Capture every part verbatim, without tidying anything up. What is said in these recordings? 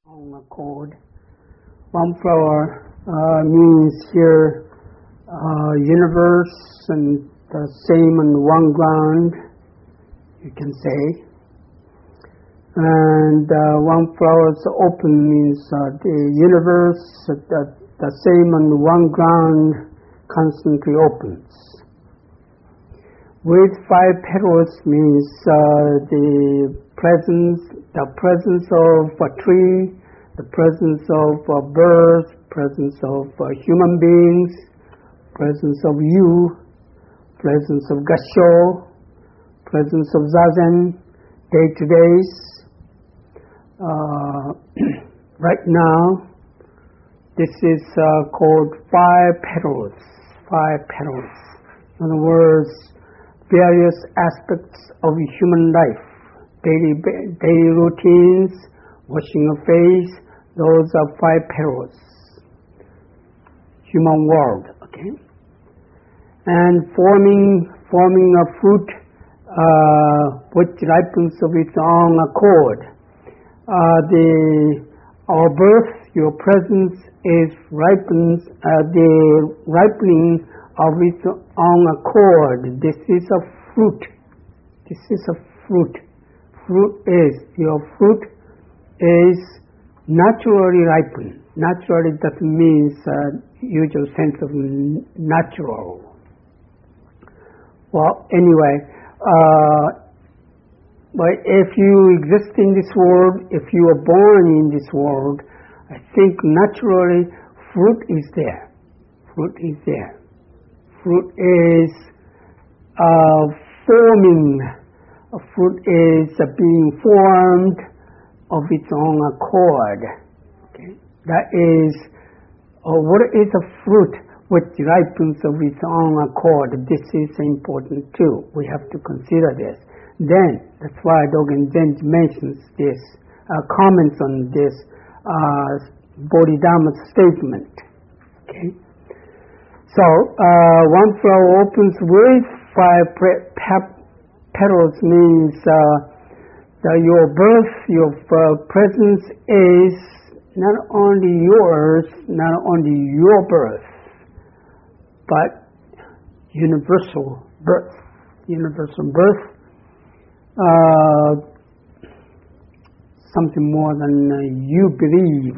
own accord. One flower uh, means here uh, universe and the same on one ground, you can say. And uh, one flower's open means uh, the universe, the, the same on one ground, constantly opens. With five petals means uh, the presence, the presence of a tree, the presence of a bird, presence of uh, human beings, presence of you, presence of Gassho, presence of Zazen, day-to-days. Uh, right now, this is uh, called five petals, five petals. In other words, various aspects of human life, daily daily routines, washing a face, those are five petals. Human world, okay? And forming forming a fruit uh, which ripens of its own accord. Uh, the our birth, your presence is ripens uh, the ripening of its own accord. This is a fruit. This is a fruit. Fruit is your fruit is naturally ripened. Naturally, that means uh, usual sense of natural. Well, anyway. Uh, But if you exist in this world, if you are born in this world, I think naturally fruit is there. Fruit is there. Fruit is uh, forming. A fruit is uh, being formed of its own accord. Okay? That is, uh, what is a fruit which ripens of its own accord? This is important too. We have to consider this. Then, that's why Dogen Zenji mentions this, uh, comments on this uh, Bodhidharma statement. Okay? So, uh, one flower opens with five pre- pe- petals means uh, that your birth, your uh, presence is not only yours, not only your birth, but universal birth. Universal birth. Uh, something more than uh, you believe.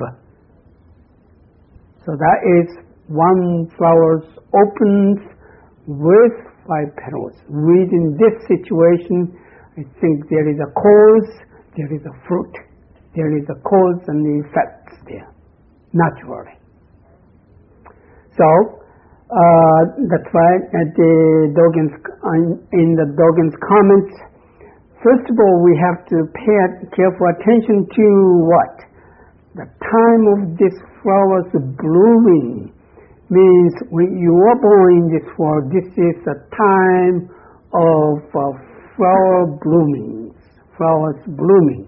So that is one flower opens with five petals. Within this situation, I think there is a cause, there is a fruit. There is a cause and the effects there, naturally. So, uh, that's why at the Dogen's, in the Dogen's comments, first of all, we have to pay careful attention to what? The time of this flower's blooming means when you are born in this world, this is a time of uh, flower blooming, flowers blooming.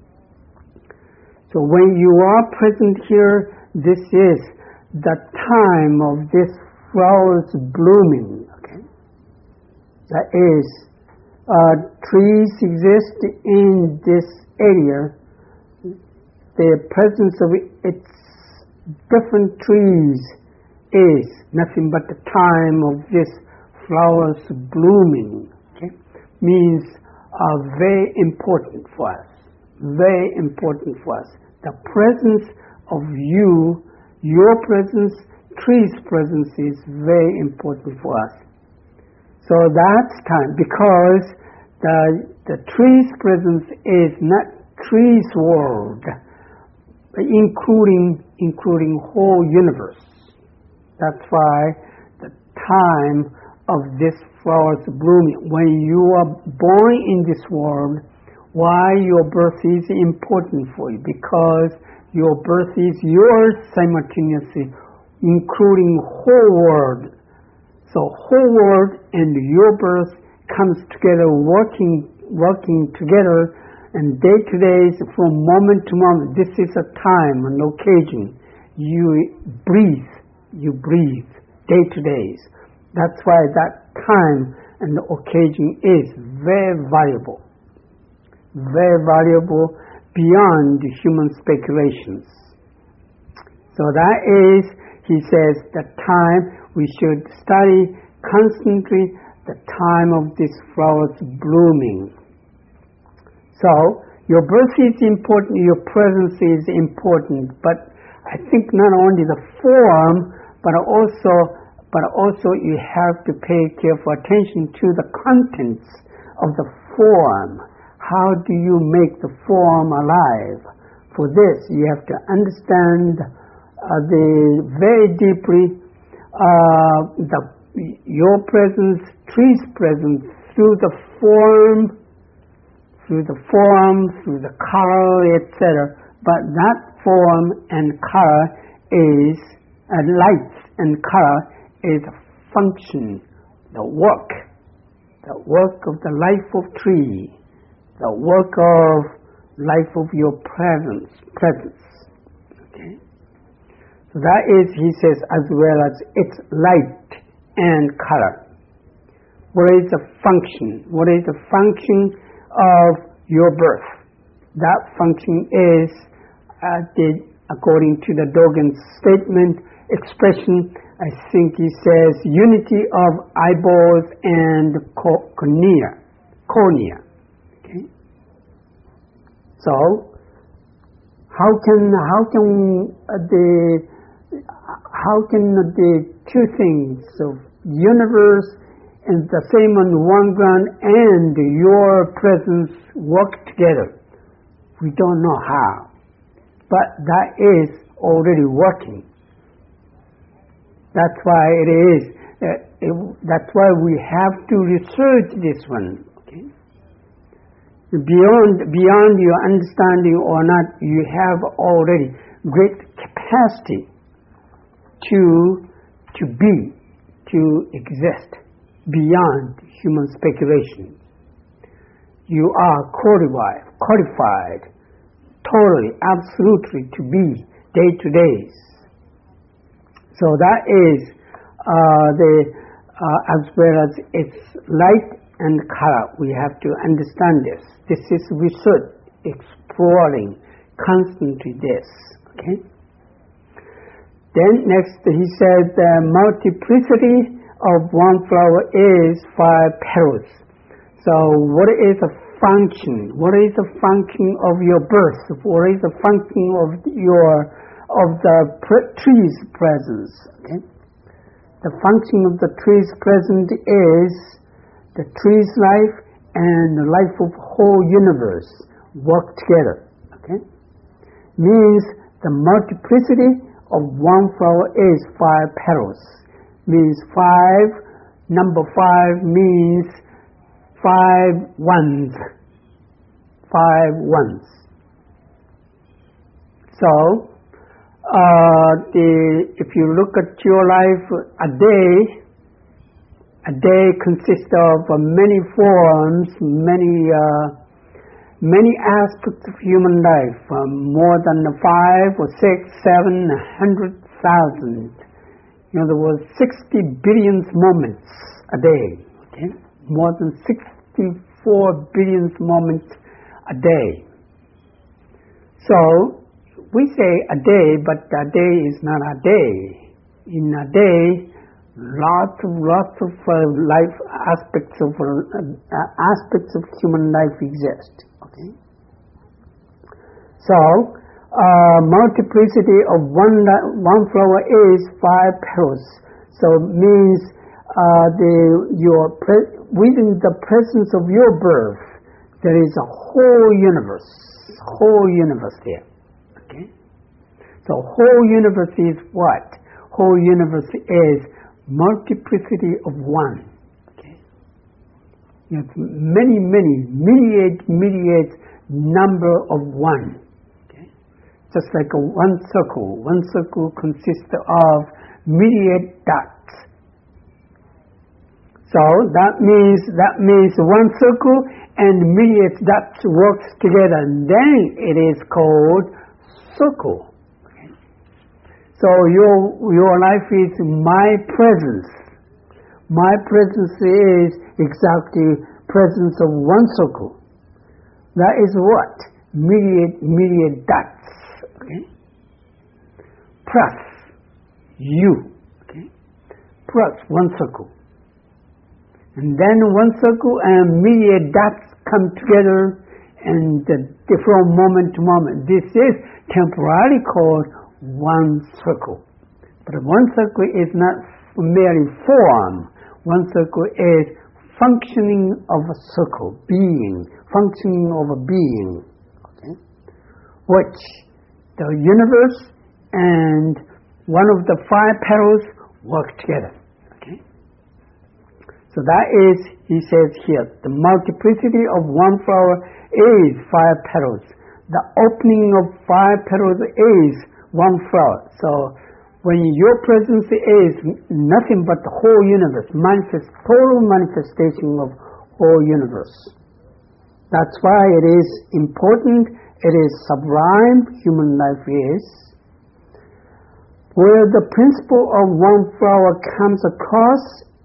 So when you are present here, this is the time of this flowers blooming. Okay, that is. Uh, trees exist in this area. The presence of its different trees is nothing but the time of this flowers blooming. Okay? Means uh, very important for us. Very important for us. The presence of you, your presence, trees' presence is very important for us. So that's time, because the the tree's presence is not tree's world, including including whole universe. That's why the time of this flower's blooming, when you are born in this world, why your birth is important for you, because your birth is yours simultaneously, including whole world. So whole world and your birth comes together, working working together, and day to day, from moment to moment. This is a time, an occasion. You breathe, you breathe, day to day. That's why that time and the occasion is very valuable, very valuable, beyond human speculations. So that is, he says, the time we should study constantly the time of this flower's blooming. So, your birth is important, your presence is important, but I think not only the form, but also, but also you have to pay careful attention to the contents of the form. How do you make the form alive? For this, you have to understand uh, the very deeply uh, the your presence, tree's presence, through the form, through the form, through the color, et cetera. But that form and color is, uh, light and color is a function, the work, the work of the life of tree, the work of life of your presence, presence. Okay? So that is, he says, as well as its light and color. What is the function? What is the function of your birth? That function is, uh, the, according to the Dogen's statement, expression, I think he says, unity of eyeballs and co- cornea. cornea. Okay? So, how can how can uh, the how can the two things of universe and the same on one ground and your presence work together? We don't know how, but that is already working. That's why it is. Uh, it, that's why we have to research this one. Okay? Beyond beyond your understanding or not, you have already great capacity to to be, to exist beyond human speculation. You are qualified, qualified, totally, absolutely to be day to day. So that is uh, the uh, as well as its light and color. We have to understand this. This is research, exploring constantly this. Okay. Then next he said the multiplicity of one flower is five petals. So what is the function? What is the function of your birth? What is the function of your of the pre- tree's presence? Okay? The function of the tree's presence is the tree's life and the life of whole universe work together. Okay? Means the multiplicity of one flower is five petals. Means five, number five means five ones. Five ones. So, uh, the, if you look at your life, a day, a day consists of uh, many forms, many uh, many aspects of human life, um, more than five or six, seven, hundred thousand. In other words, sixty billion moments a day. Okay? More than sixty-four billion moments a day. So, we say a day, but a day is not a day. In a day, lots of lots of uh, life aspects of uh, aspects of human life exist. Okay. So, uh, multiplicity of one one flower is five petals. So it means uh, the your pre- within the presence of your birth, there is a whole universe, whole universe there. Okay. So whole universe is what? Whole universe is multiplicity of one. Okay. You have many, many, myriad, myriad number of one. Okay. Just like a one circle. One circle consists of myriad dots. So that means that means one circle and myriad dots works together. Then it is called circle. So your your life is my presence. My presence is exactly presence of one circle. That is what? myriad, myriad dots, okay? Plus you, okay? Plus one circle. And then one circle and myriad dots come together and uh, from moment to moment. This is temporarily called one circle. But one circle is not merely form. One circle is functioning of a circle, being, functioning of a being, okay? Which the universe and one of the five petals work together, okay? So that is, he says here, the multiplicity of one flower is five petals. The opening of five petals is one flower. So when your presence is nothing but the whole universe, manifest, total manifestation of whole universe. That's why it is important, it is sublime, human life is. Where the principle of one flower comes across,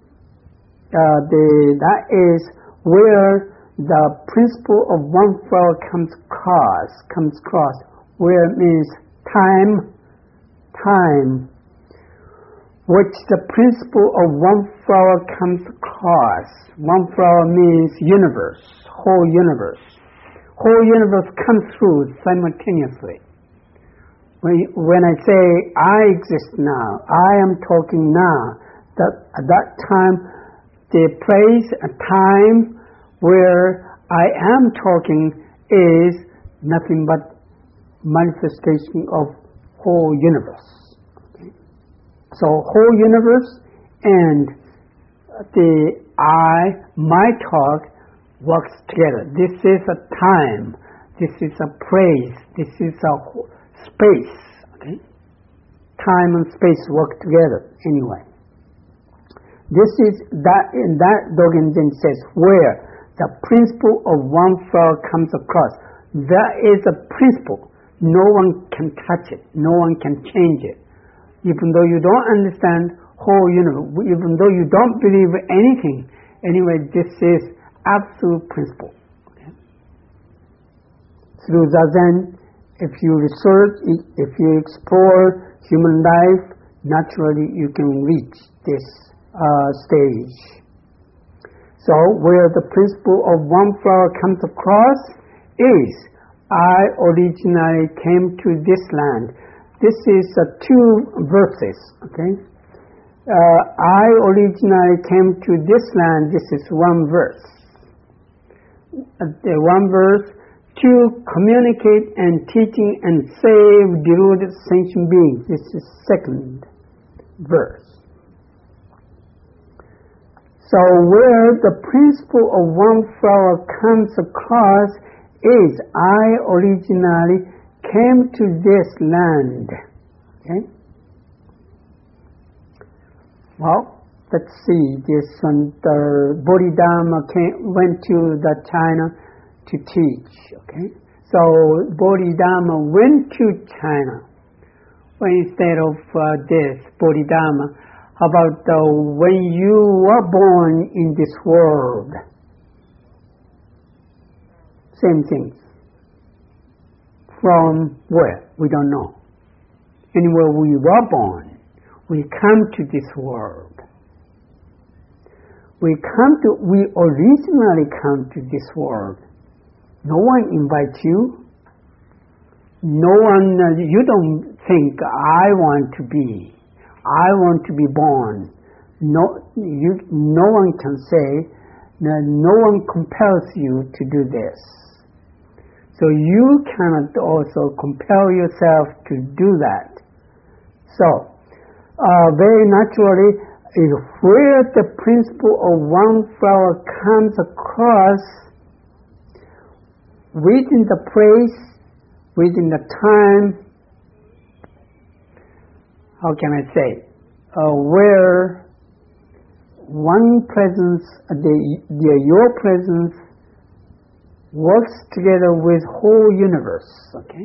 uh, the, that is where the principle of one flower comes across, comes across, where it means time, time, which the principle of one flower comes across. One flower means universe, whole universe. Whole universe comes through simultaneously. When, when I say I exist now, I am talking now, that at that time, the place, a time where I am talking is nothing but manifestation of whole universe. So whole universe and the I, my talk, works together. This is a time. This is a place. This is a space. Okay? Time and space work together anyway. This is that in that Dogenzen says where the principle of one flower comes across. That is a principle. No one can touch it. No one can change it. Even though you don't understand whole universe, even though you don't believe anything, anyway, this is absolute principle. Okay? Through Zazen, if you research, if you explore human life, naturally you can reach this uh, stage. So, where the principle of one flower comes across is, I originally came to this land. This is uh, two verses, okay? Uh, I originally came to this land, this is one verse. Uh, the one verse, to communicate and teaching and save deluded sentient beings. This is second verse. So where the principle of one flower comes across is, I originally came to this land. Okay? Well, let's see. This one, the Bodhidharma came, went to the China to teach. Okay? So Bodhidharma went to China. Well, instead of uh, this Bodhidharma, how about uh, when you were born in this world? Same thing. From where? We don't know. Anywhere we were born, we come to this world. We come to, we originally come to this world. No one invites you. No one, uh, you don't think, I want to be. I want to be born. No, you, no one can say, no, no one compels you to do this. So you cannot also compel yourself to do that. So, uh, very naturally, is where the principle of one flower comes across within the place, within the time, how can I say, uh, where one presence, the, the your presence works together with whole universe, okay,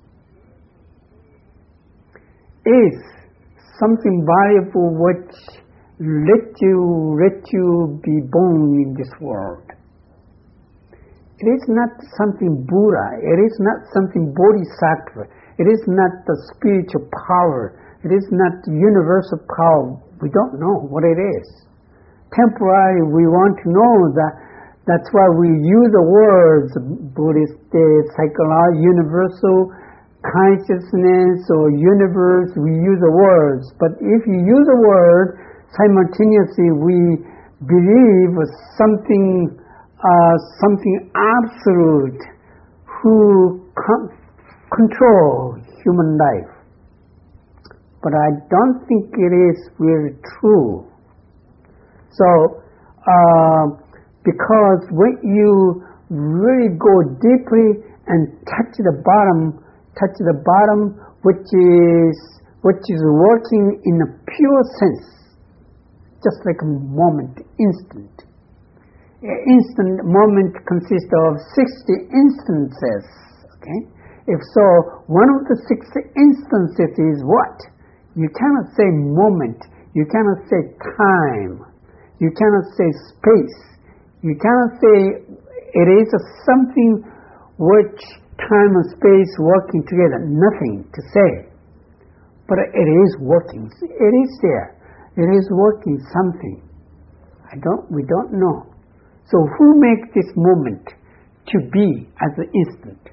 is something valuable which let you, let you be born in this world. It is not something Buddha. It is not something Bodhisattva. It is not the spiritual power. It is not the universal power. We don't know what it is. Temporarily, we want to know that. That's why we use the words Buddhist, psychology, universal consciousness or universe. We use the words. But if you use a word, simultaneously we believe something, uh, something absolute who con- control human life. But I don't think it is really true. So, uh, because when you really go deeply and touch the bottom, touch the bottom, which is which is working in a pure sense, just like a moment, instant. An instant moment consists of sixty instances. Okay, if so, one of the sixty instances is what? You cannot say moment. You cannot say time. You cannot say space. You cannot say it is something which time and space working together. Nothing to say. But it is working. It is there. It is working something. I don't. We don't know. So who makes this moment to be as an instant?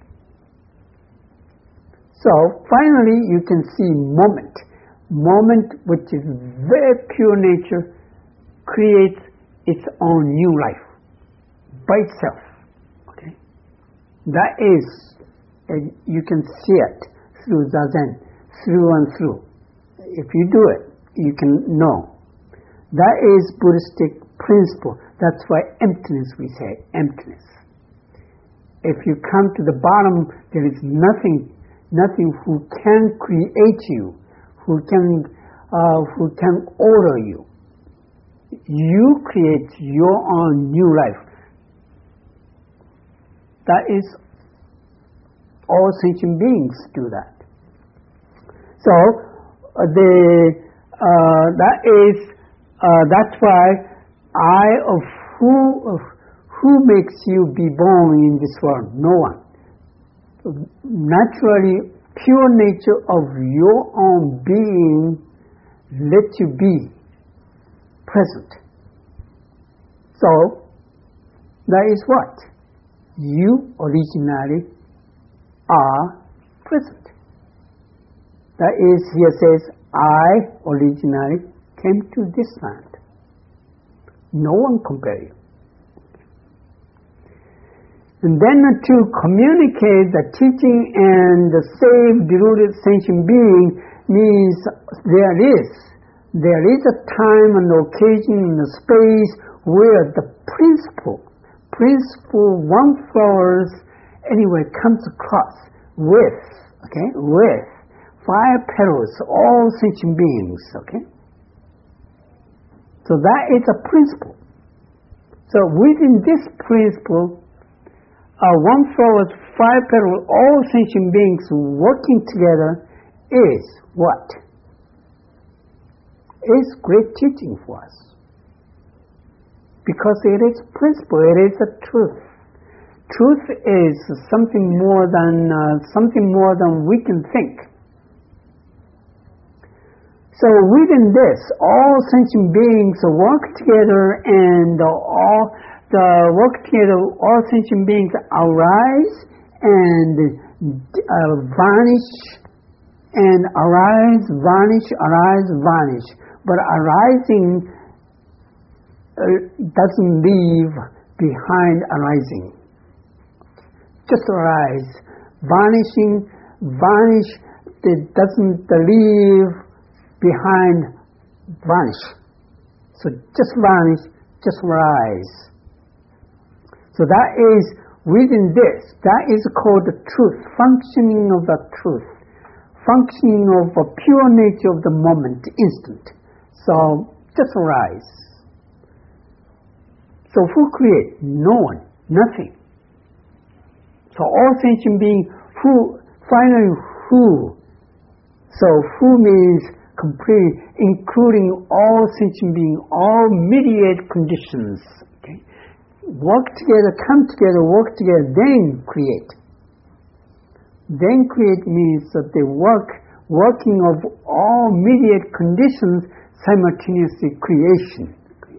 So finally you can see moment. Moment which is very pure nature creates its own new life. By itself, okay. That is, uh, you can see it through Zazen, through and through. If you do it, you can know. That is Buddhistic principle. That's why emptiness, we say, emptiness. If you come to the bottom, there is nothing, nothing who can create you, who can, uh, who can order you. You create your own new life. That is, all sentient beings do that. So, uh, the uh, that is uh, that's why I of who of who makes you be born in this world? No one. So naturally, pure nature of your own being let you be present. So, that is what? You originally are present. That is, here says, I originally came to this land. No one compare you. And then to communicate the teaching and the saved, deluded sentient being means there is, there is a time and occasion and a space where the principle principle one flowers anyway comes across with, okay, with five petals, all sentient beings, okay. So that is a principle. So within this principle, uh, one flower's five petals, all sentient beings working together is what? Is great teaching for us. Because it is principle, it is a truth. Truth is something more than uh, something more than we can think. So within this, all sentient beings work together, and all the work together, all sentient beings arise and uh, vanish, and arise, vanish, arise, vanish. But arising Uh, doesn't leave behind arising. Just arise. Vanishing, vanish, it doesn't leave behind vanish. So just vanish, just rise. So that is within this, that is called the truth, functioning of the truth, functioning of a pure nature of the moment, instant. So just arise. So who create? No one, nothing. So all sentient being, who, finally who? So who means complete, including all sentient being, all mediate conditions. Okay? work together, come together, work together, then create. Then create means that they work, working of all mediate conditions, simultaneously creation.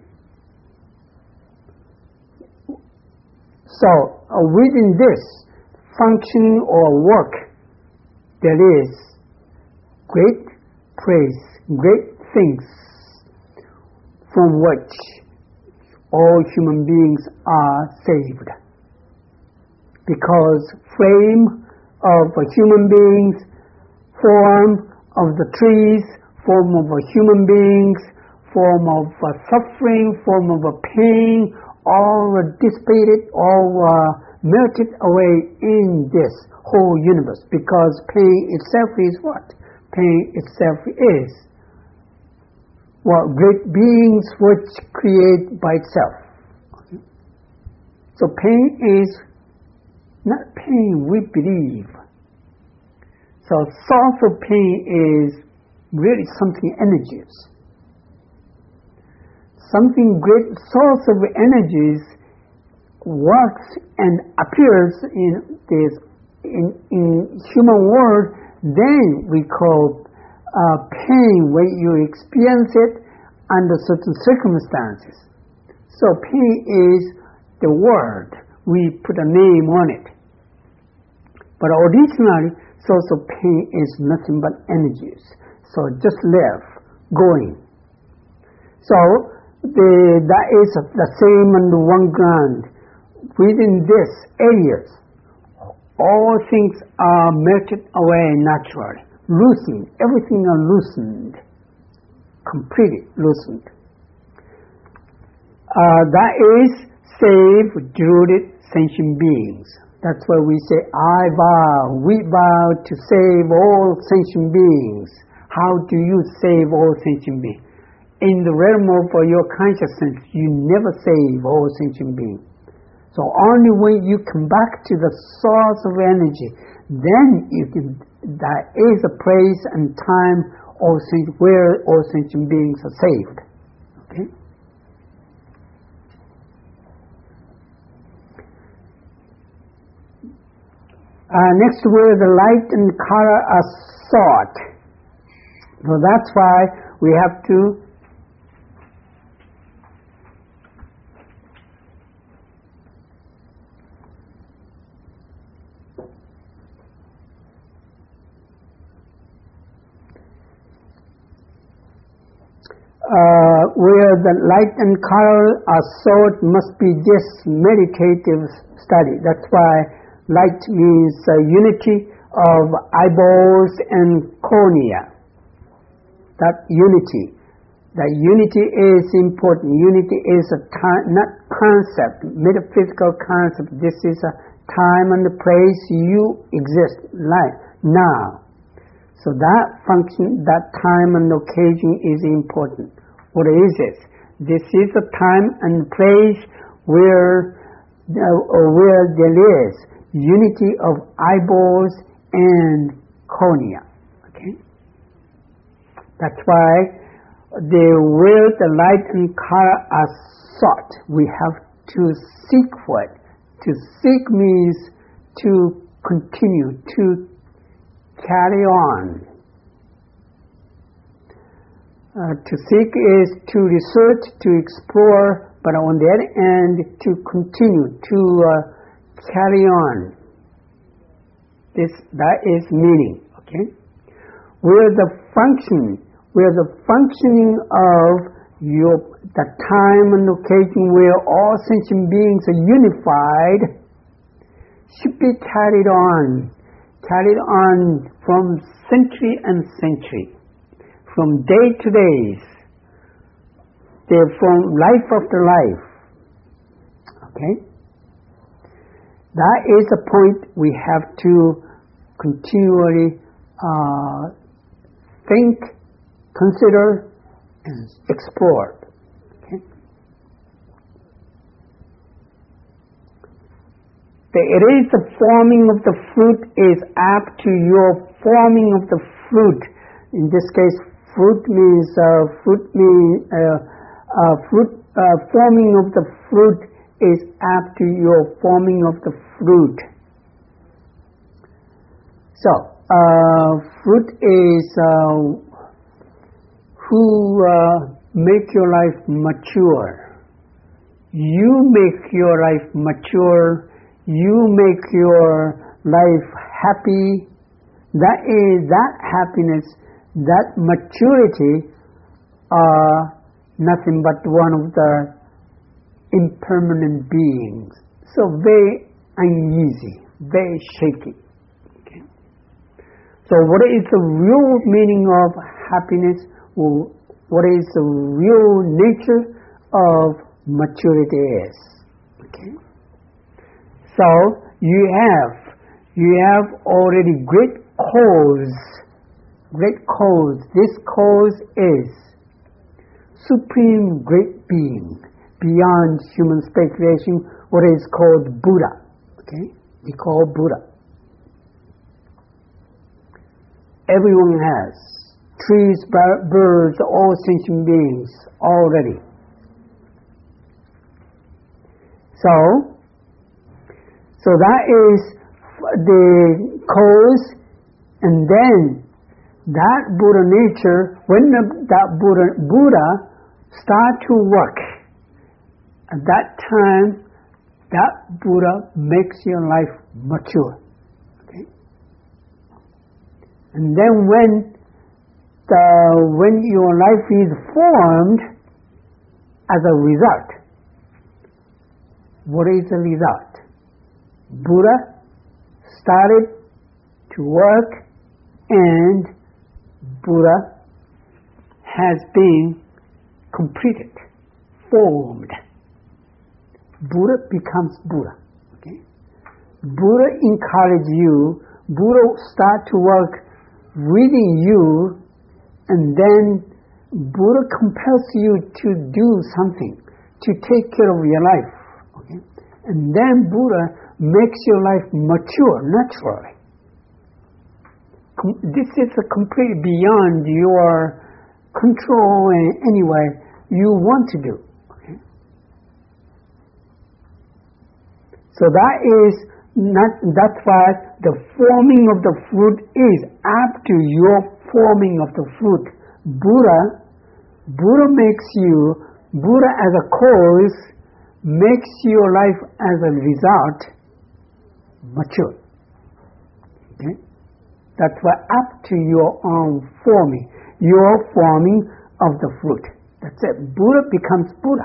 So uh, within this functioning or work, there is great praise, great things from which all human beings are saved. Because frame of human beings, form of the trees, form of human beings, form of uh, suffering, form of uh, pain, all uh, dissipated, all uh, melted away in this whole universe. Because pain itself is what? Pain itself is well, great beings which create by itself. Okay. So pain is not pain we believe. So source of pain is really something energies. Something great source of energies works and appears in this in, in human world, then we call Uh, pain when you experience it under certain circumstances. So pain is the word. We put a name on it. But originally, source of pain is nothing but energies. So just live, going. So the, that is the same under one ground. Within this areas, all things are melted away naturally. Loosened, everything are loosened, completely loosened. Uh, that is save deluded sentient beings. That's why we say, I vow, we vow to save all sentient beings. How do you save all sentient beings? In the realm of your consciousness, you never save all sentient beings. So only when you come back to the source of energy, then you can, there is a place and time all where all sentient beings are saved. Okay? Uh, next, where the light and color are sought. So that's why we have to Uh, where the light and color are sought must be this meditative study. That's why light means uh, unity of eyeballs and cornea. That unity. That unity is important. Unity is a time, not concept, metaphysical concept. This is a time and the place you exist, life, now. So that function, that time and occasion is important. What is it? This is a time and place where, uh, where there is unity of eyeballs and cornea. Okay? That's why the where the light and color are sought, we have to seek for it. To seek means to continue, to carry on. Uh, to seek is to research, to explore, but on the other end, to continue, to uh, carry on. This, that is meaning, okay? Where the function, where the functioning of your, the time and occasion where all sentient beings are unified should be carried on, carried on from century and century. From day to days, they're from life after life. Okay? That is a point we have to continually uh, think, consider, and explore. Okay? The, it is the forming of the fruit is apt to your forming of the fruit. In this case, fruit means uh, fruit mean uh, uh, fruit uh, forming of the fruit is after your forming of the fruit. So, uh, fruit is uh, who uh, make your life mature. You make your life mature. You make your life happy. That is, that happiness, that maturity are nothing but one of the impermanent beings. So very uneasy, very shaky. Okay. So what is the real meaning of happiness? What is the real nature of maturity is? Okay. So you have you have already great cause. Great cause. This cause is supreme great being, beyond human speculation, what is called Buddha. Okay? We call Buddha. Everyone has. Trees, birds, all sentient beings already. So, so that is the cause, and then that Buddha nature, when the, that Buddha, Buddha start to work, at that time, that Buddha makes your life mature. Okay? And then when the, when your life is formed as a result, what is the result? Buddha started to work, and Buddha has been completed, formed. Buddha becomes Buddha. Okay? Buddha encourages you, Buddha start to work within you, and then Buddha compels you to do something, to take care of your life. Okay? And then Buddha makes your life mature naturally. Com- this is a complete beyond your control in any way you want to do. Okay? So that is not, that's why the forming of the fruit is after your forming of the fruit. Buddha, Buddha makes you, Buddha as a cause makes your life as a result mature. Okay? That's why up to your own forming, your forming of the fruit. That's it. Buddha becomes Buddha.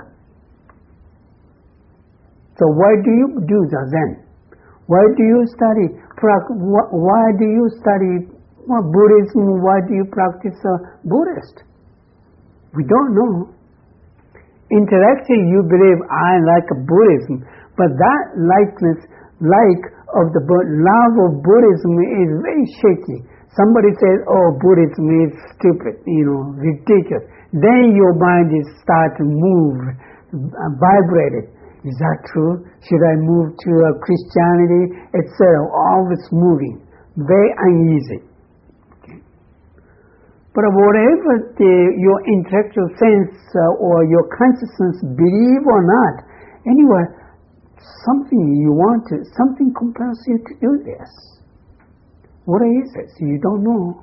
So why do you do Zazen? Why do you study? Why do you study Buddhism? Why do you practice uh, Buddhist? We don't know. Intellectually, you believe I like Buddhism, but that likeness, like of the love of Buddhism is very shaky. Somebody says, "Oh, Buddhism is stupid, you know, ridiculous." Then your mind is start to move, uh, vibrate. Is that true? Should I move to uh, Christianity, et cetera? Always moving, very uneasy. Okay. But whatever the, your intellectual sense uh, or your consciousness believe or not, anyway, something you want to, something compels you to do this. What is it? You don't know.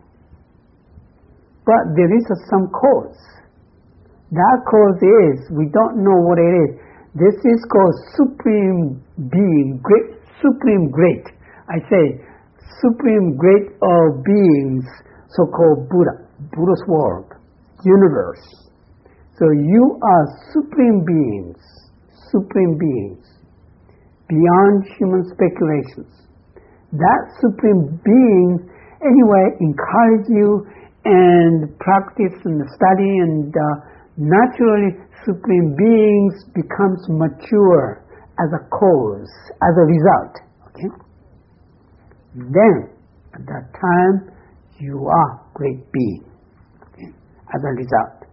But there is a, some cause. That cause is, we don't know what it is. This is called supreme being, great, supreme great. I say, supreme great of beings, so-called Buddha, Buddha's world, universe. So you are supreme beings, supreme beings, beyond human speculations. That supreme being, anyway, encourage you and practice and study, and uh, naturally supreme beings becomes mature as a cause, as a result. Okay? Then, at that time, you are great being. Okay? As a result.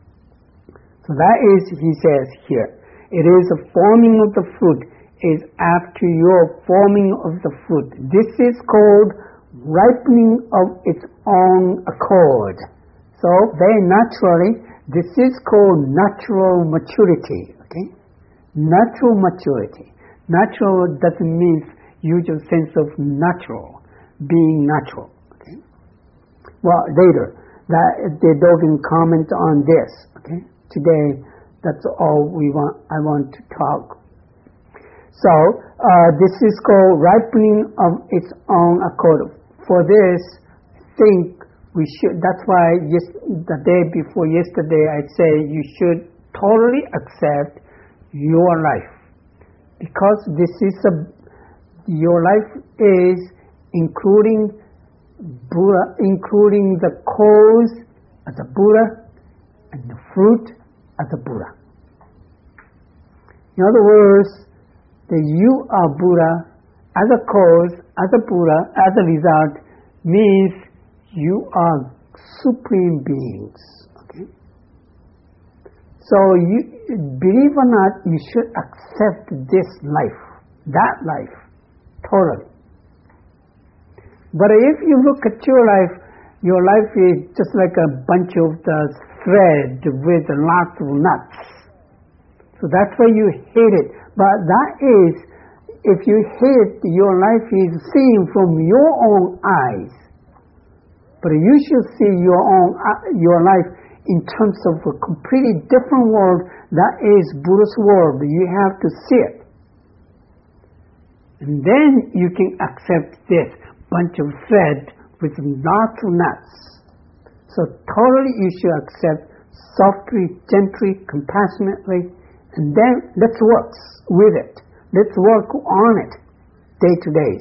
So that is, he says here, it is the forming of the fruit is after your forming of the fruit. This is called ripening of its own accord. So very naturally, this is called natural maturity. Okay, natural maturity. Natural doesn't mean usual sense of natural, being natural. Okay. Well, later, that the Dogen comment on this. Okay. Today, that's all we want. I want to talk. So uh, this is called ripening of its own accord. For this, I think we should. That's why yes, the day before yesterday, I say you should totally accept your life, because this is a your life is including Buddha, including the cause as a Buddha and the fruit as a Buddha. In other words, that you are Buddha as a cause, as a Buddha, as a result, means you are supreme beings. Okay? So you, believe or not, you should accept this life, that life, totally. But if you look at your life, your life is just like a bunch of the thread with lots of nuts. So that's why you hate it. But that is, if you hate, your life is seen from your own eyes. But you should see your own your life in terms of a completely different world. That is Buddha's world. You have to see it. And then you can accept this bunch of thread with lots of nuts. So totally you should accept softly, gently, compassionately, and then let's work with it. Let's work on it day to day.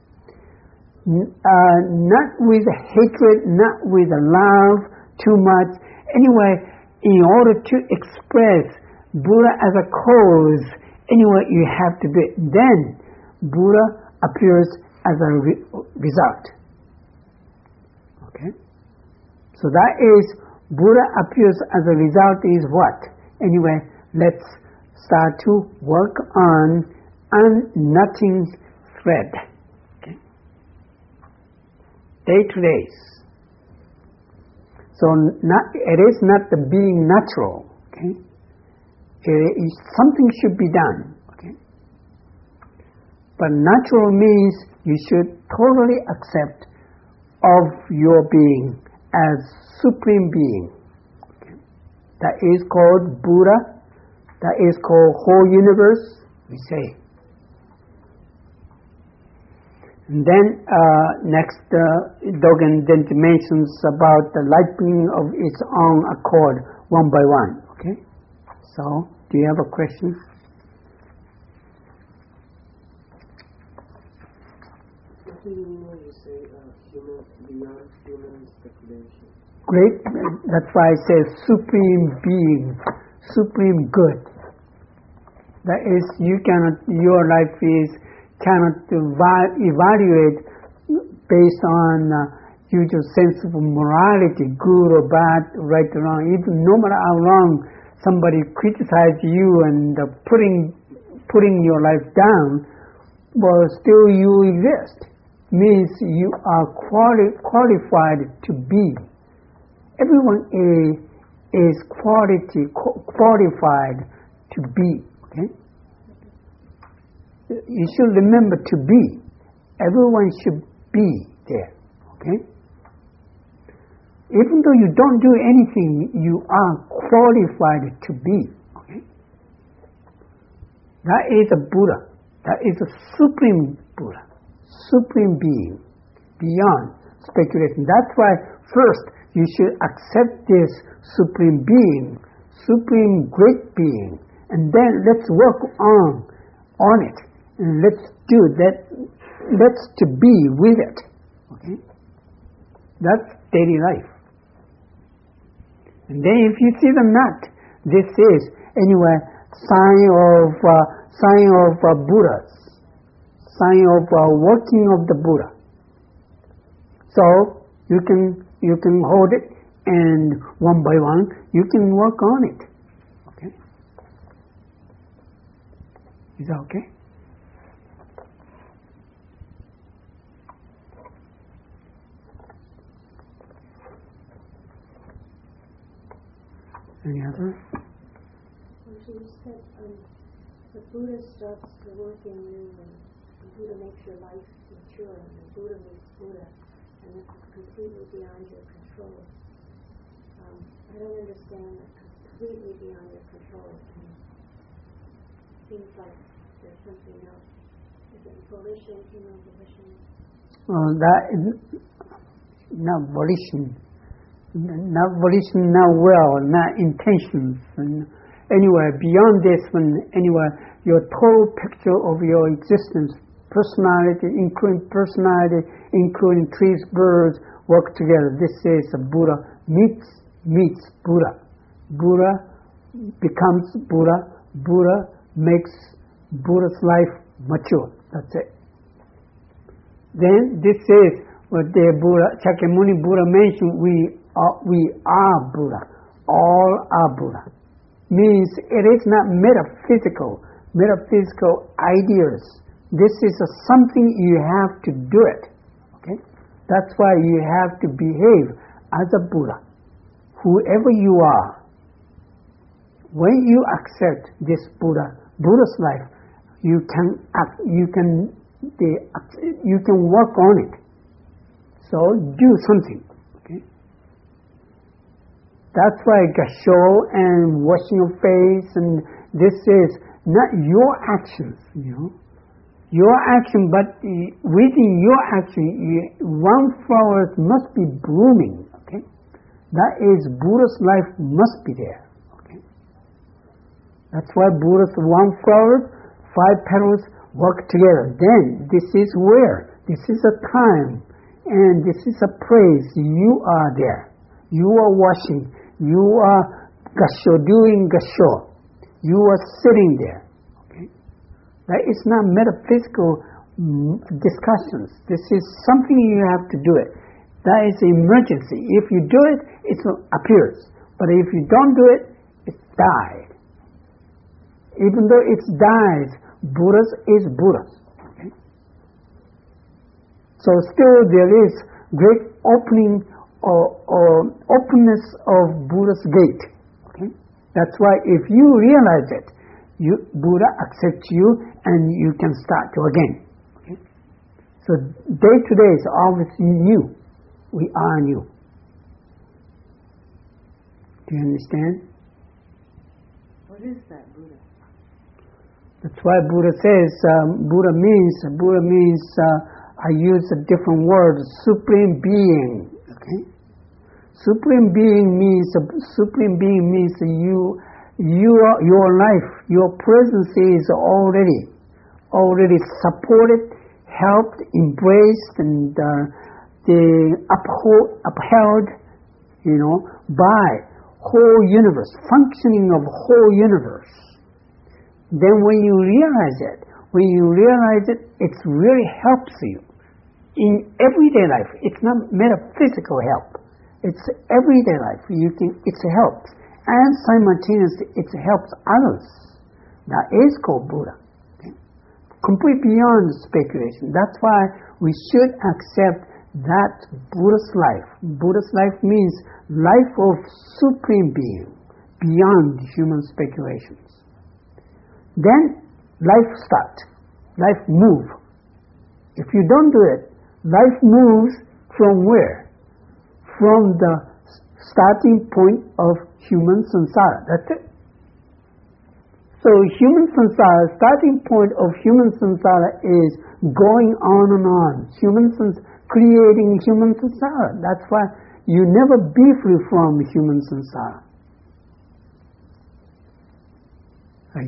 Uh, not with hatred, not with love too much. Anyway, in order to express Buddha as a cause, anyway, you have to do it. Then Buddha appears as a re- result. Okay? So that is, Buddha appears as a result is what? Anyway, let's start to work on unknotting thread. Okay? Day to day. So not, it is not the being natural. Okay? It is, something should be done. Okay? But natural means you should totally accept of your being as supreme being. Okay? That is called Buddha. That is called whole universe, we say. And then uh, next, uh, Dogen then mentions about the ripening of its own accord, one by one. Okay. So, do you have a question? What do you mean when you say uh, human beyond human speculation? Great. That's why I say supreme being, supreme good. That is, you cannot. Your life is. Cannot eva- evaluate based on uh, usual sense of morality, good or bad, right or wrong. Even no matter how wrong somebody criticizes you and uh, putting putting your life down, but still you exist. Means you are quali- qualified to be. Everyone is is quality qualified to be. Okay. You should remember to be. Everyone should be there. Okay? Even though you don't do anything, you are qualified to be. Okay? That is a Buddha. That is a supreme Buddha. Supreme being. Beyond speculation. That's why first you should accept this supreme being, supreme great being, and then let's work on, on it. And let's do that. Let's to be with it. Okay, that's daily life. And then if you see the nut, this is anyway sign of uh, sign of uh, Buddha, sign of uh, working of the Buddha. So you can you can hold it, and one by one you can work on it. Okay, is that okay? Any other? You said um, the Buddha starts to work in you, and the Buddha makes your life mature, and the Buddha makes Buddha, and this is completely beyond your control. Um, I don't understand that completely beyond your control. It seems like there's something else. Is it volition, human volition? Uh, that is not volition, not volition, not will, not intentions. And anyway, beyond this one, anyway, your total picture of your existence, personality, including personality, including trees, birds, work together. This is a Buddha meets meets Buddha. Buddha becomes Buddha. Buddha makes Buddha's life mature. That's it. Then this is what the Buddha, Shakyamuni Buddha mentioned. We are, we are Buddha. All are Buddha. Means it is not metaphysical, metaphysical ideas. This is a something you have to do it. Okay? That's why you have to behave as a Buddha. Whoever you are, when you accept this Buddha, Buddha's life, you can act, you can the, you can work on it. So do something. Okay? That's why gasho and washing your face, and this is not your actions, you know. Your action, but within your action, one flower must be blooming. Okay, that is Buddha's life must be there. Okay, that's why Buddha's one flower, five petals work together. Then this is where, this is a time, and this is a praise. You are there. You are washing. You are gasho, doing gasho. You are sitting there. Okay, that is not metaphysical discussions. This is something you have to do it. That is emergency. If you do it, it appears. But if you don't do it, it died. Even though it dies, Buddha's is Buddha's. Okay? So still there is great opening or, or openness of Buddha's gate. Okay? That's why if you realize it, you, Buddha accepts you and you can start to again. Okay? So day to day is always new. We are new. Do you understand? What is that Buddha? That's why Buddha says, um, Buddha means, Buddha means, uh, I use a different word, supreme being. Okay? Supreme being means, uh, supreme being means you, you are, your life, your presence is already, already supported, helped, embraced, and uh, the uphold, upheld, you know, by whole universe, functioning of whole universe. Then when you realize it, when you realize it, it really helps you in everyday life. It's not metaphysical help. It's everyday life. You can, it helps. And simultaneously, it helps others. That is called Buddha. Okay? Complete beyond speculation. That's why we should accept that Buddha's life. Buddha's life means life of supreme being, beyond human speculations. Then life starts, life moves. If you don't do it, life moves from where? From the starting point of human samsara. That's it. So human samsara, starting point of human samsara is going on and on. Human samsara, creating human samsara. That's why you never be free from human samsara. Right.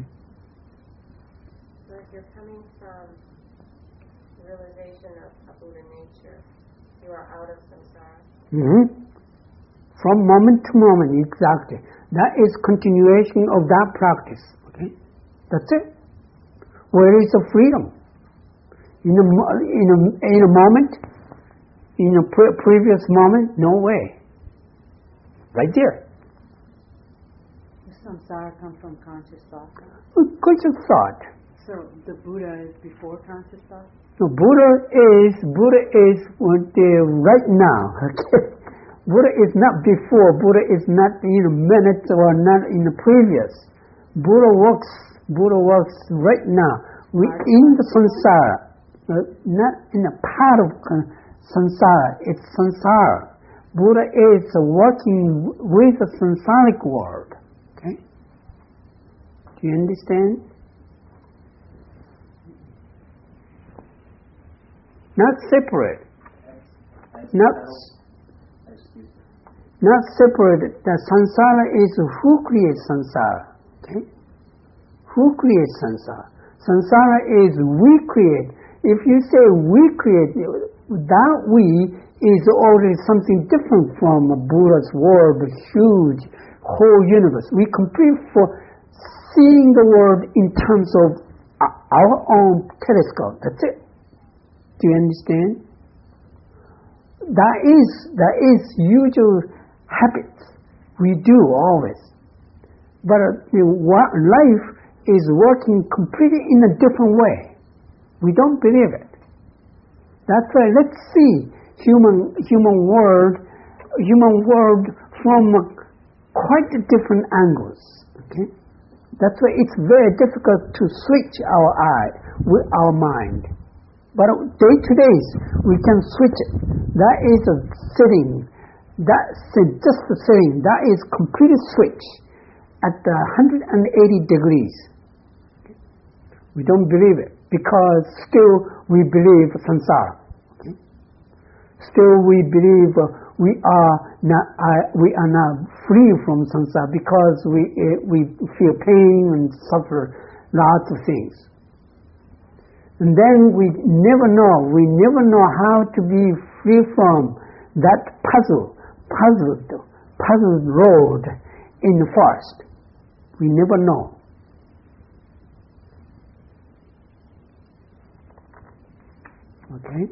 You're coming from the realization of a Buddha nature. You are out of samsara. Mm-hmm. From moment to moment, exactly. That is continuation of that practice. Okay, that's it. Where is the freedom? In a in a in a moment, in a pre- previous moment, no way. Right there. Does samsara come from conscious thought? Conscious thought. So the Buddha is before conscious thought? So Buddha is, Buddha is what the right now. Okay? Buddha is not before, Buddha is not in a minute or not in the previous. Buddha works Buddha works right now. We in the samsara, uh, not in a part of uh, samsara. It's samsara. Buddha is uh, working with the samsaric world. Okay? Do you understand? Not separate. Not, not separate. The samsara is who creates samsara. Okay? Who creates samsara? Samsara is we create. If you say we create, that we is already something different from Buddha's world, the huge whole universe. We compete for seeing the world in terms of our own telescope. That's it. Do you understand? That is, that is usual habits we do always. But uh, you know, life is working completely in a different way. We don't believe it. That's why let's see human human world, human world from quite different angles. Okay, that's why it's very difficult to switch our eye with our mind. But day to day, we can switch it. That is a sitting. That's just the sitting. That is complete switch at the one hundred eighty degrees. We don't believe it because still we believe samsara. Okay? Still we believe uh, we are not uh, we are not free from samsara because we uh, we feel pain and suffer lots of things. And then we never know, we never know how to be free from that puzzle, puzzled, puzzled road in the forest. We never know. Okay?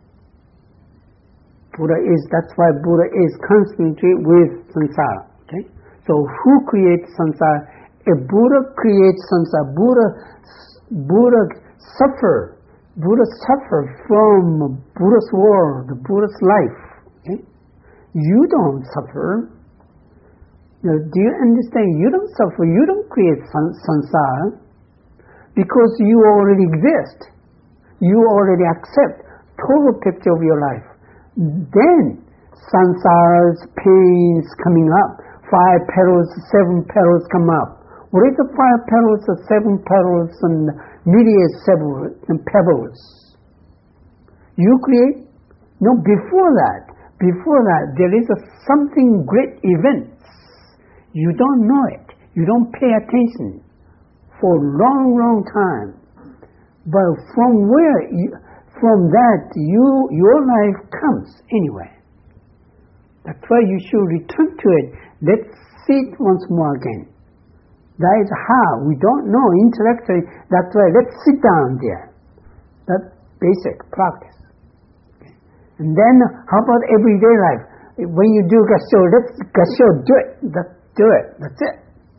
Buddha is, that's why Buddha is constantly with samsara. Okay? So who creates samsara? If Buddha creates samsara, Buddha, Buddha suffer, Buddha suffer from Buddha's world, Buddha's life. Okay? You don't suffer. Now, do you understand? You don't suffer. You don't create samsara because you already exist. You already accept total picture of your life. Then samsara's pains coming up. Five petals, seven petals come up. What is the five petals, the seven petals, and myriad seven pebbles? You create? No, before that, before that, there is a something great events. You don't know it. You don't pay attention for a long, long time. But from where, you, from that, you your life comes anyway. That's why you should return to it. Let's see it once more again. That is how. We don't know intellectually. That's why let's sit down there. That's basic practice. Okay. And then how about everyday life? When you do gasho, let's gasho, do it. That, do it. That's it.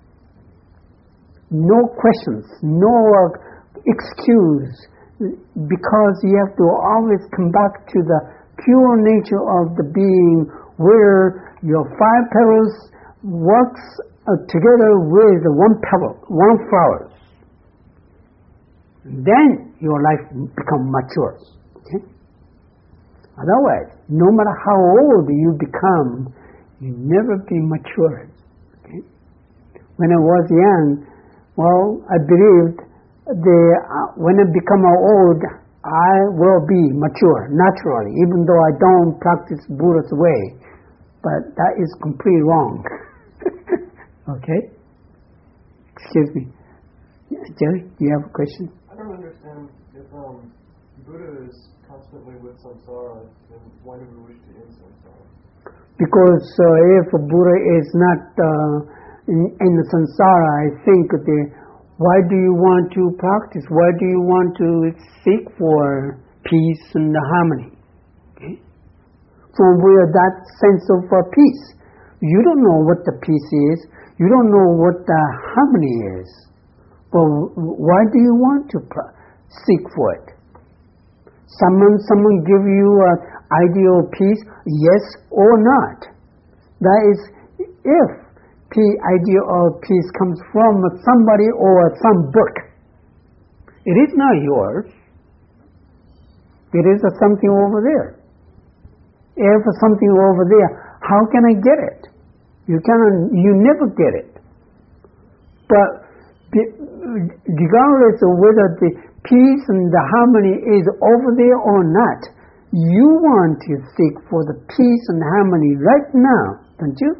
No questions. No excuse. Because you have to always come back to the pure nature of the being where your five petals works Uh, together with one pebble, one flower. Then your life become mature. Okay? Otherwise, no matter how old you become, you never be mature. Okay? When I was young, well, I believed the uh, when I become old, I will be mature naturally, even though I don't practice Buddha's way. But that is completely wrong. Okay? Excuse me. Jerry, do you have a question? I don't understand. If um, Buddha is constantly with samsara, then why do we wish to end samsara? Because uh, if Buddha is not uh, in, in the samsara, I think the, why do you want to practice? Why do you want to seek for peace and harmony? Okay? From where that sense of uh, peace? You don't know what the peace is. You don't know what the harmony is. Well, why do you want to seek for it? Someone, someone give you an ideal peace, yes or not. That is, if peace, idea of peace comes from somebody or some book. It is not yours. It is something over there. If something over there, how can I get it? You cannot. You never get it. But regardless of whether the peace and the harmony is over there or not, you want to seek for the peace and harmony right now, don't you?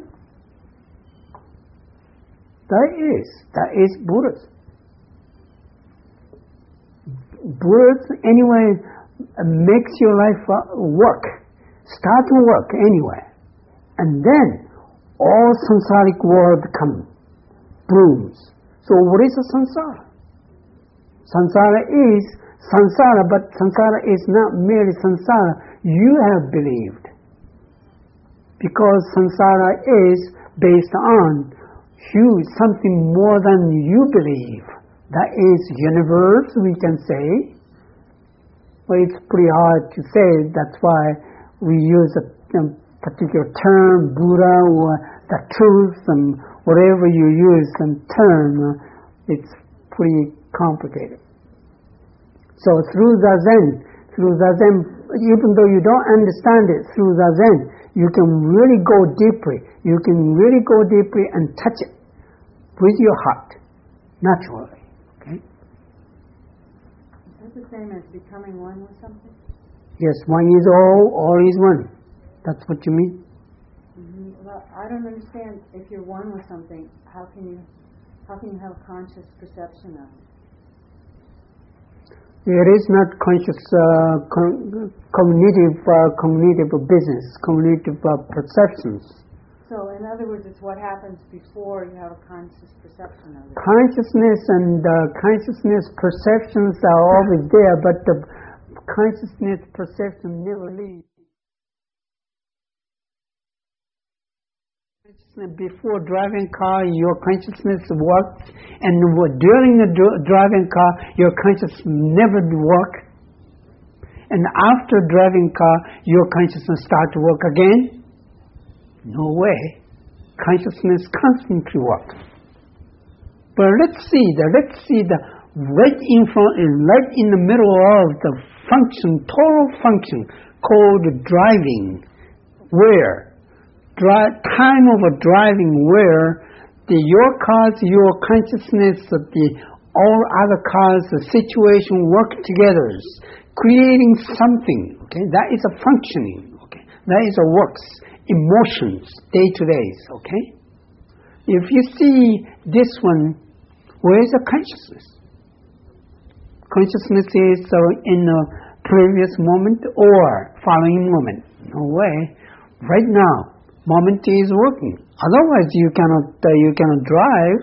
That is, that is Buddhism. Buddhism, anyway, makes your life work. Start to work anyway. And then, all samsaric world comes, blooms. So what is a samsara? Samsara is samsara, but samsara is not merely samsara you have believed. Because samsara is based on huge, something more than you believe. That is universe, we can say. But it's pretty hard to say. That's why we use a, a particular term, Buddha, or the truth, and whatever you use and term, uh, it's pretty complicated. So through Zazen, through Zazen, even though you don't understand it, through Zazen, you can really go deeply. You can really go deeply and touch it with your heart, naturally. Okay? Is that the same as becoming one with something? Yes, one is all, all is one. That's what you mean? Mm-hmm. Well, I don't understand. If you're one with something, how can you, how can you have a conscious perception of it? It is not conscious uh, co- cognitive uh, cognitive business, cognitive uh, perceptions. So, in other words, it's what happens before you have a conscious perception of it. Consciousness and uh, consciousness perceptions are always there, but the consciousness perception never leaves. Before driving car, your consciousness works, and during the driving car, your consciousness never works. And after driving car, your consciousness starts to work again. No way. Consciousness constantly works. But let's see the let's see the right in front, right in the middle of the function, total function called driving. Where? Dri- time of a driving where the your cars, your consciousness, the all other cars, the situation work together, creating something. Okay, that is a functioning. Okay, that is a works, emotions, day to days. Okay, if you see this one, where is the consciousness? Consciousness is uh, in the previous moment or following moment. No way. Right now. Moment is working. Otherwise, you cannot uh, you cannot drive.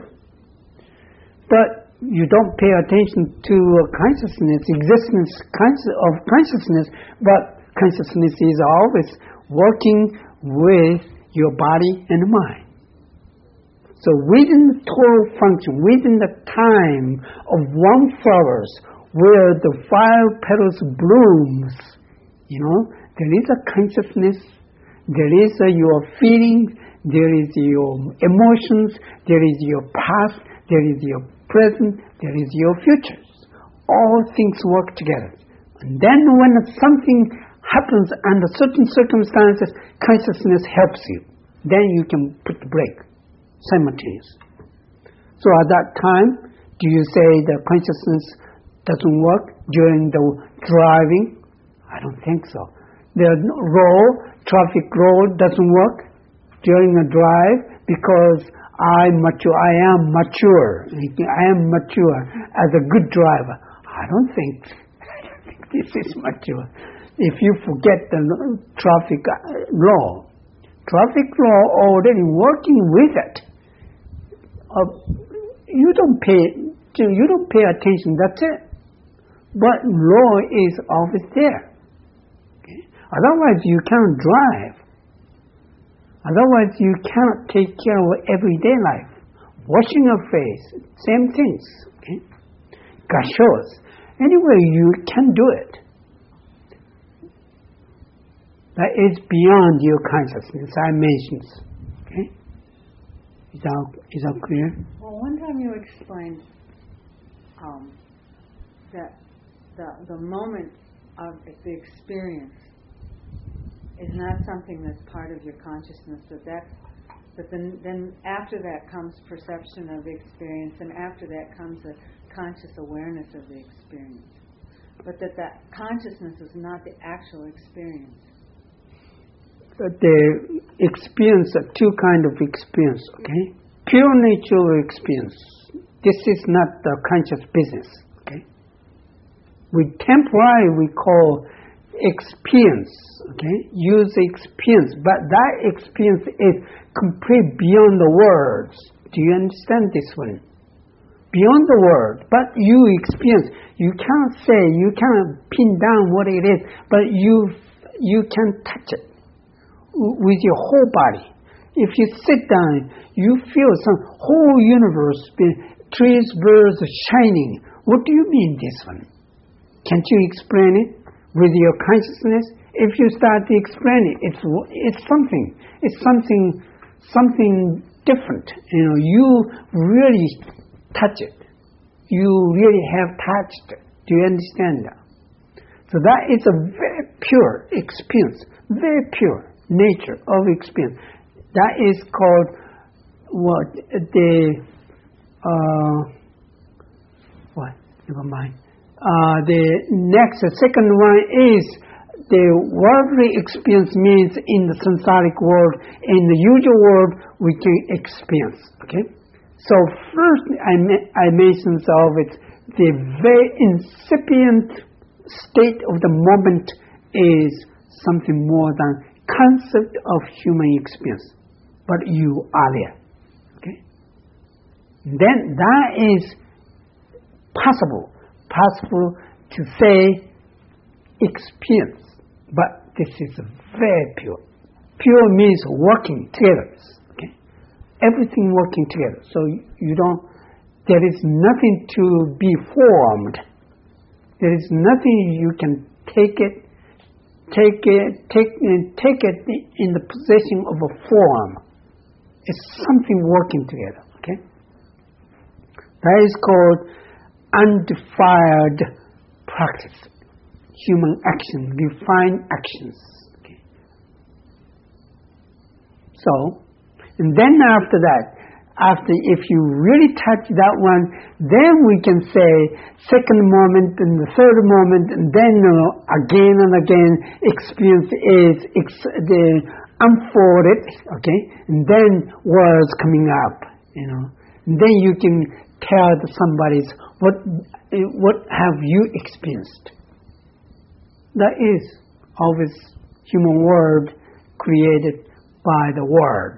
But you don't pay attention to consciousness, existence of consciousness. But consciousness is always working with your body and mind. So within the total function, within the time of one flowers, where the five petals blooms, you know, there is a consciousness. There is uh, your feelings, there is your emotions, there is your past, there is your present, there is your futures. All things work together. And then when something happens under certain circumstances, consciousness helps you. Then you can put the brake simultaneously. So at that time, do you say the consciousness doesn't work during the driving? I don't think so. The road, traffic road doesn't work during a drive because I mature. I am mature. I am mature as a good driver. I don't think, I don't think this is mature. If you forget the traffic law, traffic law already working with it. Uh, you don't pay. You don't pay attention. That's it. But law is always there. Otherwise, you can't drive. Otherwise, you cannot take care of everyday life. Washing your face, same things. Okay? Gashos. Anyway, you can do it. That is beyond your consciousness, I mentioned. Okay? Is that, is that clear? Well, one time you explained um, that the the moment of the experience is not something that's part of your consciousness. That that but then then after that comes perception of the experience, and after that comes a conscious awareness of the experience. But that that consciousness is not the actual experience. The experience are two kind of experience, okay? Pure natural experience. This is not the conscious business, okay? With temporary we call experience, okay? Use experience, but that experience is complete beyond the words. Do you understand this one? Beyond the word, but you experience. You can't say, you can't pin down what it is, but you you can touch it with your whole body. If you sit down, you feel some whole universe, trees, birds shining. What do you mean this one? Can't you explain it with your consciousness? If you start to explain it, it's it's something. It's something something different. You know, you really touch it. You really have touched it. Do you understand that? So that is a very pure experience, very pure nature of experience. That is called what the uh, what? Never mind. Uh, the next, the second one is the worldly experience. Means in the samsaric world, in the usual world, we can experience. Okay. So first, I I mentioned of it. The very incipient state of the moment is something more than concept of human experience, but you are there. Okay. Then that is possible, possible to say experience, but this is very pure. Pure means working together. Okay, everything working together. So you don't. There is nothing to be formed. There is nothing you can take it. Take it, take, take it in the possession of a form. It's something working together, okay? That is called undefiled practice. Human action, refined actions. Okay? So, and then after that, after if you really touch that one, then we can say second moment and the third moment, and then uh, again and again experience is ex- the unfolded, okay, and then words coming up, you know, and then you can tell somebody's what what have you experienced. That is always human word created by the word.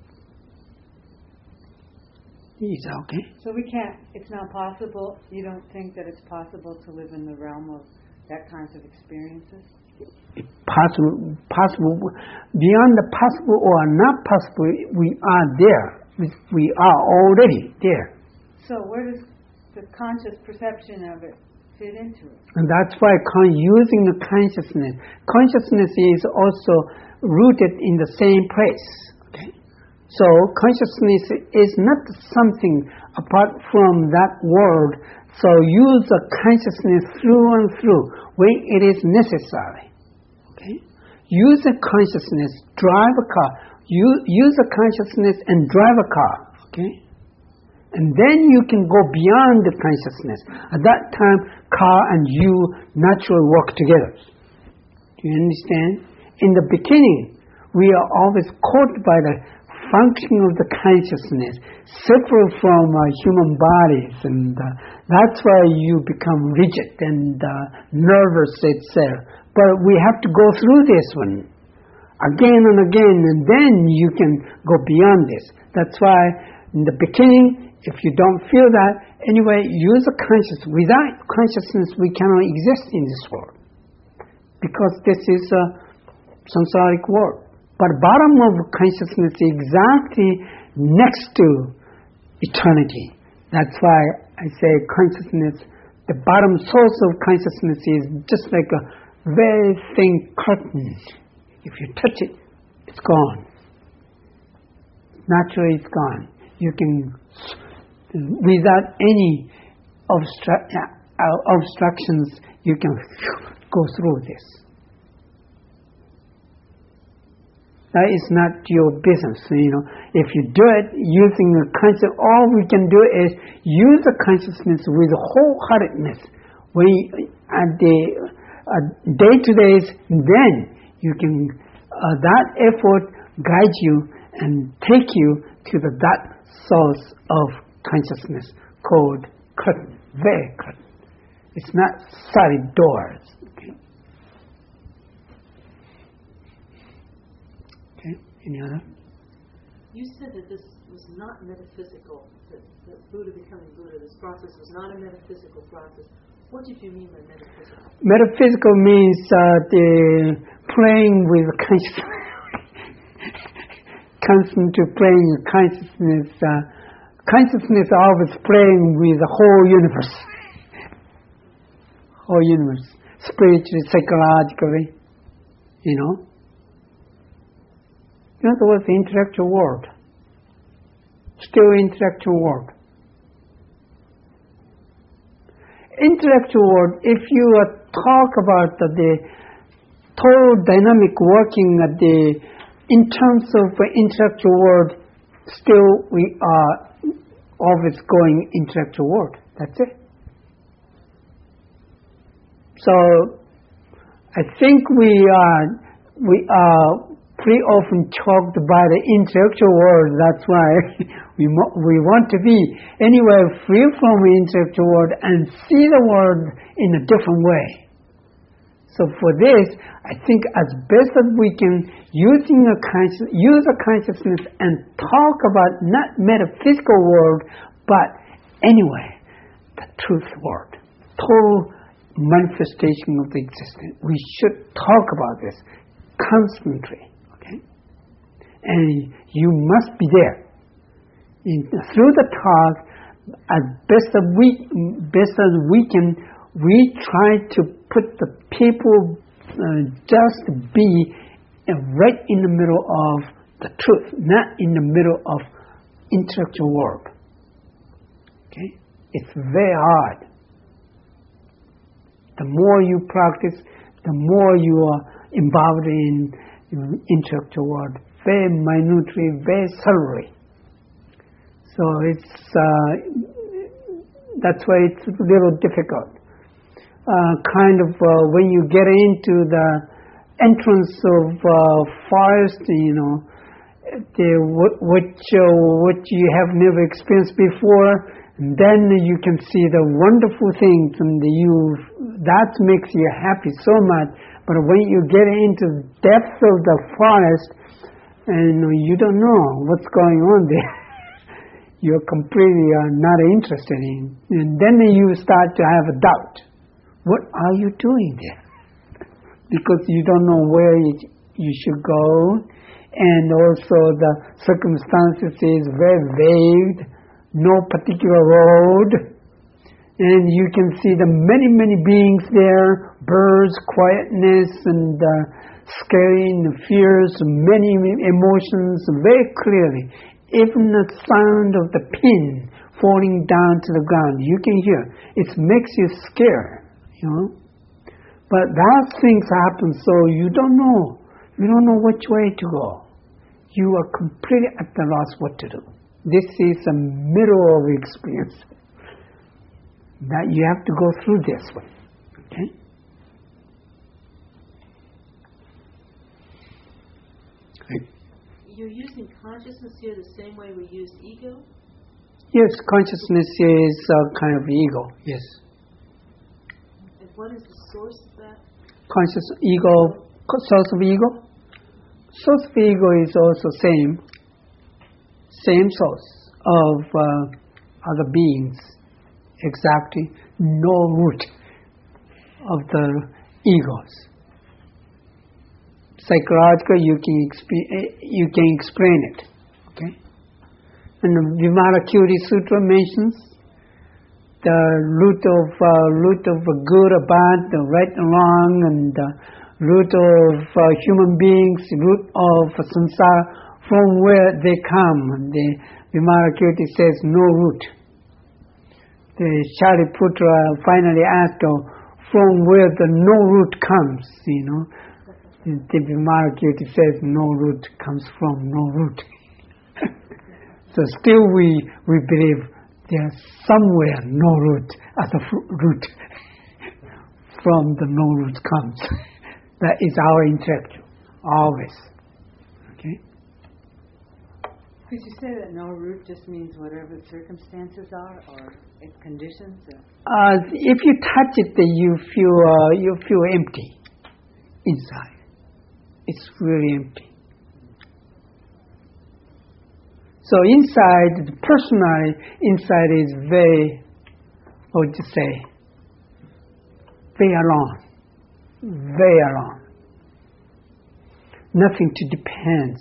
Is that okay? So we can't, it's not possible, you don't think that it's possible to live in the realm of that kinds of experiences? Possible, possible, beyond the possible or not possible, we are there. We are already there. So where does the conscious perception of it fit into it? And that's why con- using the consciousness, consciousness is also rooted in the same place. So consciousness is not something apart from that world. So use the consciousness through and through when it is necessary. Okay? Use the consciousness, drive a car. Use, use the consciousness and drive a car. Okay? And then you can go beyond the consciousness. At that time, car and you naturally work together. Do you understand? In the beginning, we are always caught by the function of the consciousness, separate from uh, human bodies, and uh, that's why you become rigid and uh, nervous itself. But we have to go through this one again and again, and then you can go beyond this. That's why in the beginning, if you don't feel that, anyway, use the consciousness. Without consciousness, we cannot exist in this world, because this is a samsaric world. But bottom of consciousness is exactly next to eternity. That's why I say consciousness, the bottom source of consciousness is just like a very thin curtain. If you touch it, it's gone. Naturally it's gone. You can, without any obstru- uh, obstructions, you can go through this. That is not your business, you know. If you do it using the conscious, all we can do is use the consciousness with wholeheartedness. When you, at the uh, day-to-days, then you can, uh, that effort guide you and take you to the that source of consciousness called curtain, very curtain. It's not solid doors. Okay. Okay. Any other? You said that this was not metaphysical, that, that Buddha becoming Buddha, this process was not a metaphysical process. What did you mean by metaphysical? Metaphysical means uh, the playing with consciousness, constant to playing with consciousness. Uh, consciousness always playing with the whole universe, whole universe, spiritually, psychologically, you know. In other words, the intellectual world, still intellectual world. Intellectual world, if you uh, talk about the, the total dynamic working at the, in terms of the intellectual world, still we are always going intellectual world. That's it. So I think we are we are pretty often choked by the intellectual world. That's why we mo- we want to be anywhere free from the intellectual world and see the world in a different way. So for this, I think as best as we can, using a conscious, use a consciousness and talk about not metaphysical world, but anyway, the truth world, total manifestation of the existence. We should talk about this constantly. And you must be there. In, through the talk, as best as we best as we can, we try to put the people uh, just be uh, right in the middle of the truth, not in the middle of intellectual world. Okay, it's very hard. The more you practice, the more you are involved in intellectual world. Very minutely, very subtly. So it's uh, that's why it's a little difficult. Uh, kind of uh, when you get into the entrance of uh, forest, you know, the, which uh, which you have never experienced before, and then you can see the wonderful things, and you that makes you happy so much. But when you get into the depths of the forest, and you don't know what's going on there. You're completely uh, not interested in. And then you start to have a doubt. What are you doing there? Because you don't know where you, you should go. And also the circumstances is very vague. No particular road. And you can see the many, many beings there. Birds, quietness, and uh, scary and fears, many emotions very clearly. Even the sound of the pin falling down to the ground, you can hear. It makes you scared, you know. But that things happen, so you don't know. You don't know which way to go. You are completely at the loss what to do. This is a middle of experience. That you have to go through this one. Okay? You're using consciousness here the same way we use ego? Yes, consciousness is a kind of ego, yes. And what is the source of that? Conscious ego, source of ego? Source of ego is also same, same source of uh, other beings, exactly no root of the egos. Psychological, you can exp- you can explain it, okay? And the Vimalakirti Sutra mentions the root of uh, root of good or bad, the right and wrong, and the root of uh, human beings, root of samsara from where they come. The Vimalakirti says no root. The Shariputra finally asked her from where the no root comes, you know. The Vimalakirti says no root comes from no root. So still we we believe there's somewhere no root as a root from the no root comes. That is our intellectual, always. Okay? Could you say that no root just means whatever the circumstances are, or conditions? Or? Uh, if you touch it, then you feel uh, you feel empty inside. It's really empty. So inside, personally, inside is very, what would you say, very alone, very alone. Nothing to depend.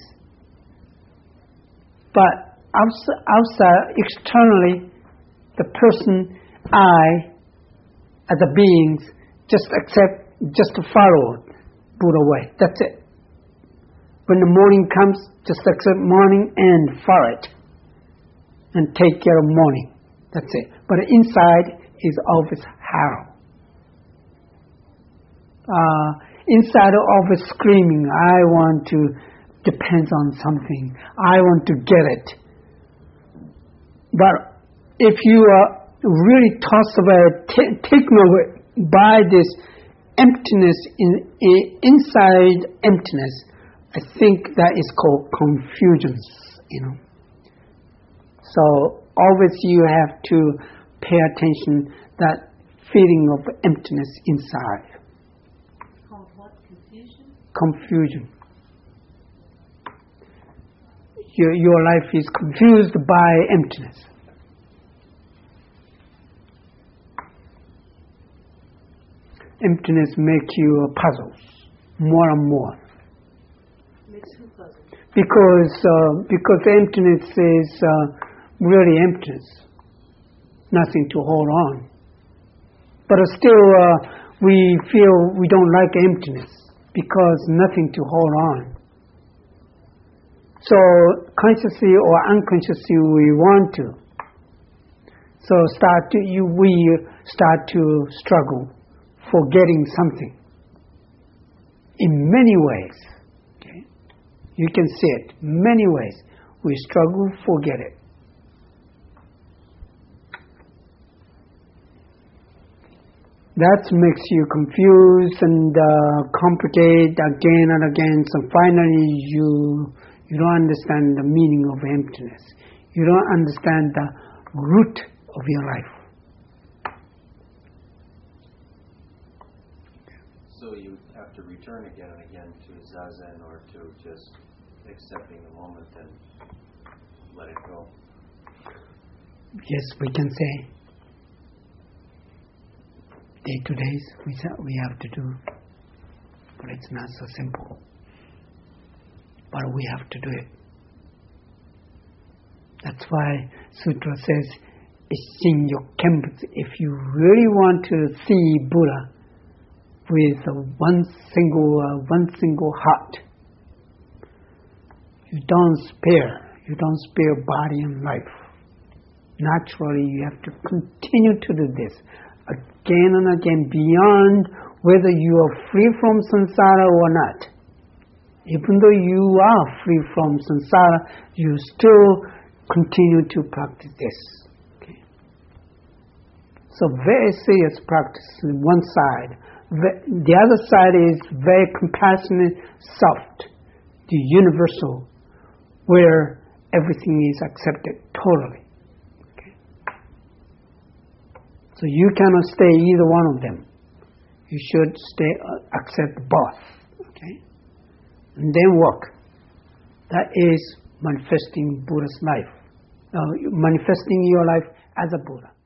But outside, outside, externally, the person, I, as a beings, just accept, just to follow Buddha way. That's it. When the morning comes, just accept morning and follow it. And take care of morning. That's it. But inside is always hollow. Uh, inside always screaming, I want to depend on something. I want to get it. But if you are really tossed away, t- taken away by this emptiness, in, in inside emptiness, I think that is called confusion, you know. So always you have to pay attention that feeling of emptiness inside. It's called what? Confusion? Confusion. Your, your life is confused by emptiness. Emptiness makes you puzzles more and more. Makes who puzzle? Because uh, because emptiness is uh, really emptiness, nothing to hold on. But still, uh, we feel we don't like emptiness because nothing to hold on. So consciously or unconsciously, we want to. So start to you, we start to struggle for getting something in many ways. Okay, you can see it many ways. We struggle for get it. That makes you confused and uh, complicate again and again. So finally, you you don't understand the meaning of emptiness. You don't understand the root of your life. So you have to return again and again to zazen or to just accepting the moment and let it go. Yes, we can say. Day to days we we have to do, but it's not so simple. But we have to do it. That's why Sutra says, if you really want to see Buddha with one single uh, one single heart, you don't spare, you don't spare body and life. Naturally, you have to continue to do this again and again, beyond whether you are free from samsara or not. Even though you are free from samsara, you still continue to practice this. Okay. So very serious practice on one side. The other side is very compassionate, soft, the universal, where everything is accepted totally. So you cannot stay either one of them. You should stay, uh, accept both. Okay? And then work. That is manifesting Buddha's life. Uh, manifesting your life as a Buddha.